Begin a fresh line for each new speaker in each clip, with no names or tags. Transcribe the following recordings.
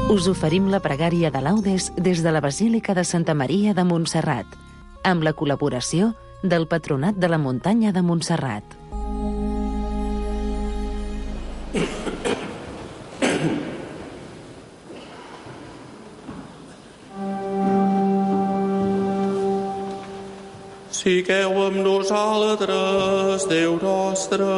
Us oferim la pregària de laudes des de la Basílica de Santa Maria de Montserrat, amb la col·laboració del Patronat de la Muntanya de Montserrat.
Sigueu amb nosaltres, Déu nostre.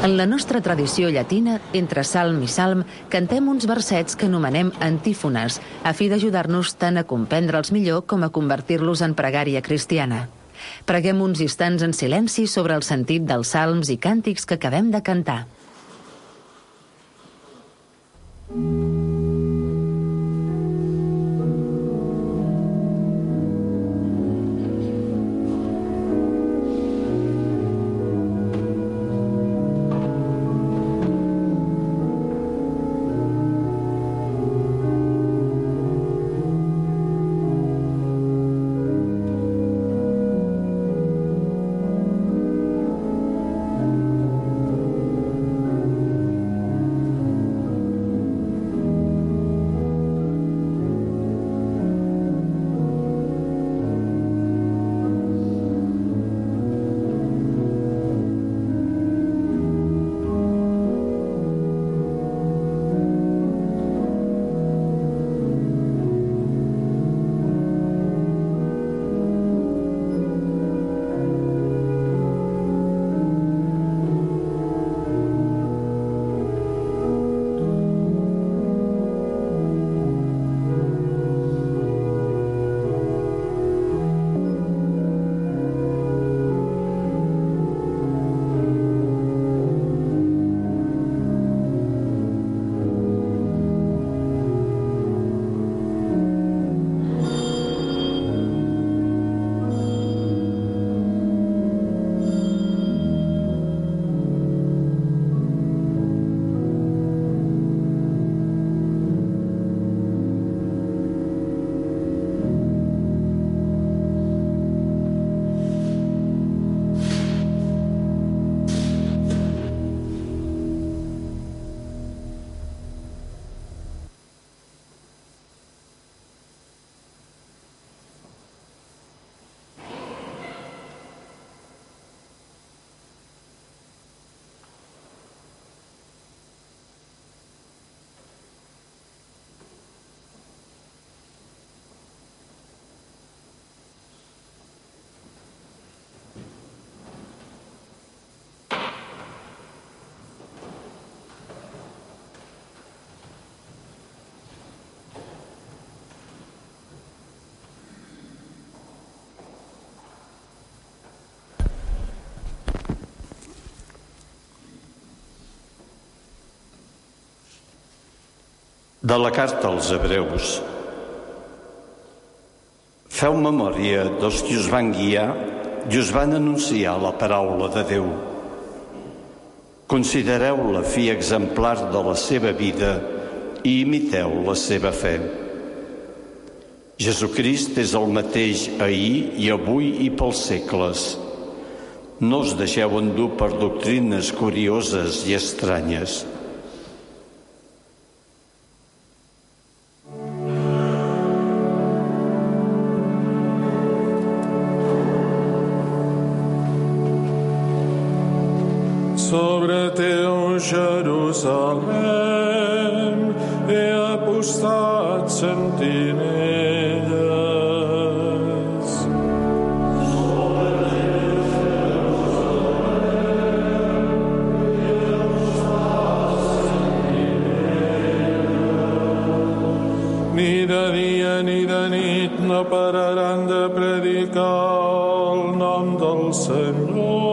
En la nostra tradició llatina, entre salm i salm, cantem uns versets que anomenem antífones, a fi d'ajudar-nos tant a comprendre'ls millor com a convertir-los en pregària cristiana. Preguem uns instants en silenci sobre el sentit dels salms i càntics que acabem de cantar.
De la carta als Hebreus. Feu memòria dels qui us van guiar i us van anunciar la paraula de Déu. Considereu la fi exemplar de la seva vida i imiteu la seva fe. Jesucrist és el mateix ahir i avui i pels segles. No us deixeu endur per doctrines curioses i estranyes.
Sobre teu Jerusalem he apostat sentinelles. Sobre teu Jerusalem he apostat sentinelles. Ni de dia ni de nit no pararan de predicar el nom del Senyor.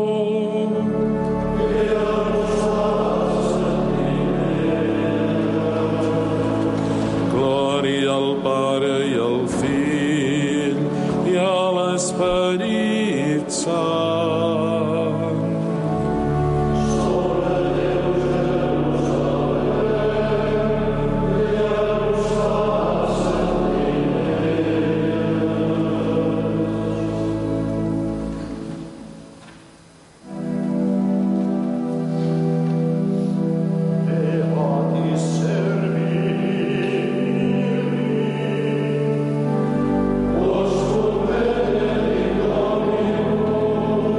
Al Pare i al Fill i a l'Esperit Sant. Sobre Déu Jerusalem he apostat sentinelles.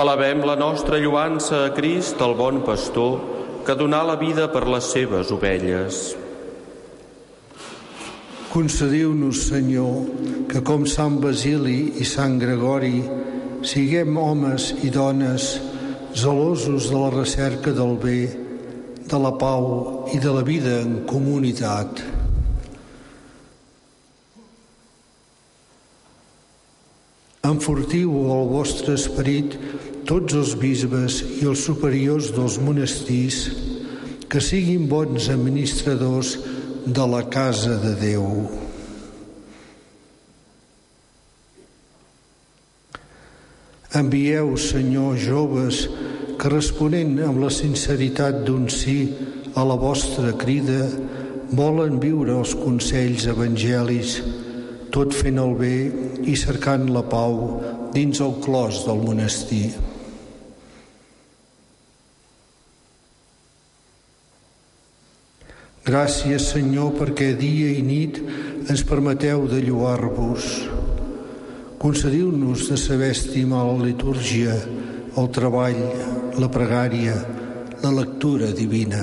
Elevem la nostra lloança a Crist, el bon pastor, que donà la vida per les seves ovelles.
Concediu-nos, Senyor, que com Sant Basili i Sant Gregori siguem homes i dones gelosos de la recerca del bé, de la pau i de la vida en comunitat. Enfortiu el vostre esperit tots els bisbes i els superiors dels monestirs, que siguin bons administradors de la casa de Déu. Envieu, Senyor, joves que, responent amb la sinceritat d'un sí a la vostra crida, volen viure els consells evangelis, tot fent el bé i cercant la pau dins el clos del monestir. Gràcies, Senyor, perquè dia i nit ens permeteu de lloar-vos. Concediu-nos de saber estimar la litúrgia, el treball, la pregària, la lectura divina.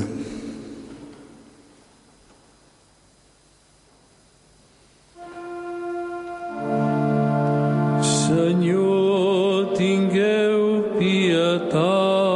Senyor, tingueu pietat.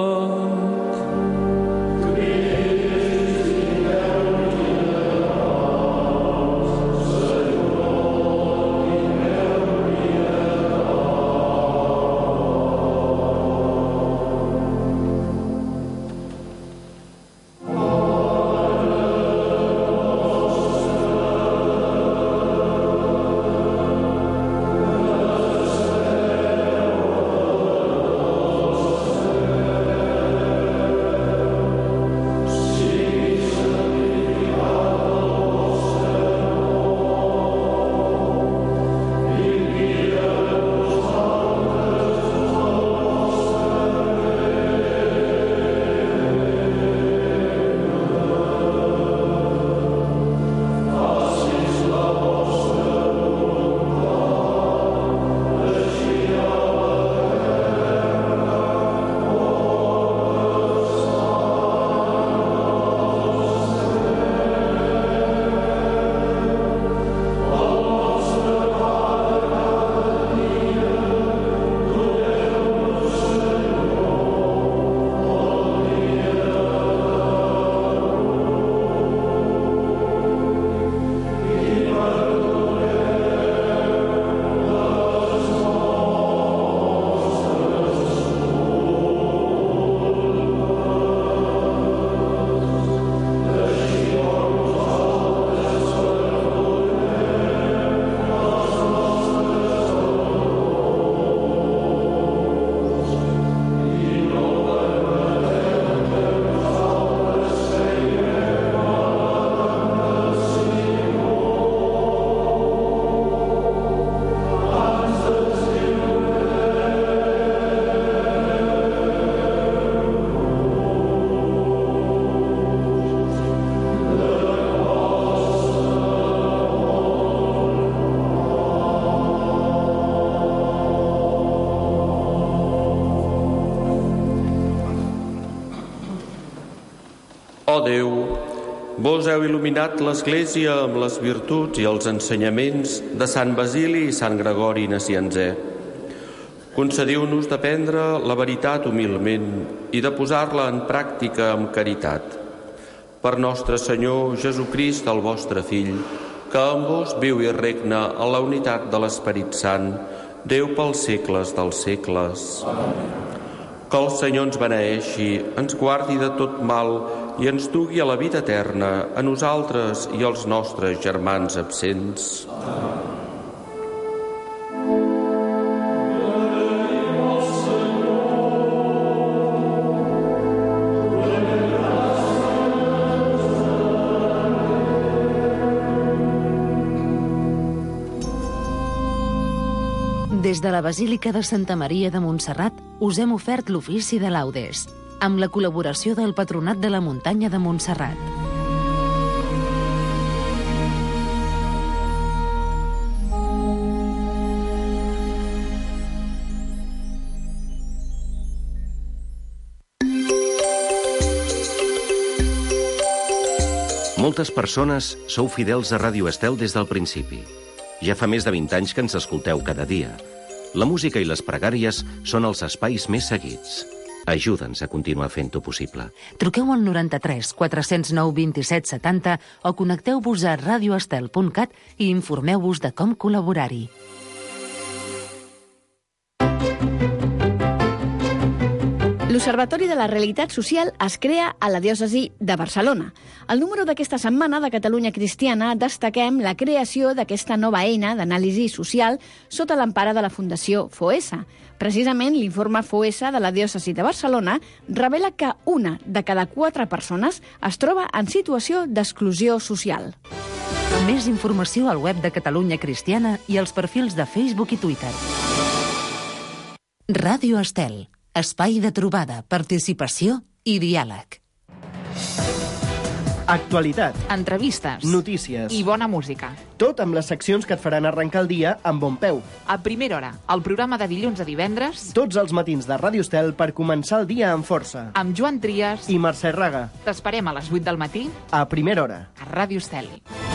Ó Déu, vos heu il·luminat l'Església amb les virtuts i els ensenyaments de Sant Basili i Sant Gregori Nacianzè. Concediu-nos d'aprendre la veritat humilment i de posar-la en pràctica amb caritat. Per nostre Senyor Jesucrist, el vostre Fill, que amb vos viu i regna en la unitat de l'Esperit Sant, Déu pels segles dels segles. Amén. Que el Senyor ens beneeixi, ens guardi de tot mal i ens dugui a la vida eterna, a nosaltres i als nostres germans absents. Amén.
Des de la Basílica de Santa Maria de Montserrat us hem ofert l'ofici de laudes, amb la col·laboració del Patronat de la Muntanya de Montserrat.
Moltes persones sou fidels a Ràdio Estel des del principi. Ja fa més de 20 anys que ens escolteu cada dia. La música i les pregàries són els espais més seguits. Ajuda'ns a continuar fent-ho possible.
Truqueu al 93 409 27 70 o connecteu-vos a radioestel.cat i informeu-vos de com col·laborar-hi.
L'Observatori de la Realitat Social es crea a la diòcesi de Barcelona. Al número d'aquesta setmana de Catalunya Cristiana destaquem la creació d'aquesta nova eina d'anàlisi social sota l'empara de la Fundació FOESA. Precisament, l'informe FOESA de la diòcesi de Barcelona revela que 1 de cada 4 persones es troba en situació d'exclusió social.
Més informació al web de Catalunya Cristiana i als perfils de Facebook i Twitter. Ràdio Estel. Espai de trobada, participació i diàleg.
Actualitat.
Entrevistes.
Notícies.
I bona música.
Tot amb les seccions que et faran arrencar el dia amb bon peu.
A primera hora, el programa de dilluns a divendres.
Tots els matins de Ràdio Estel per començar el dia amb força.
Amb Joan Trias
i Mercè Raga.
T'esperem a les 8 del matí.
A primera hora.
A Ràdio Estel.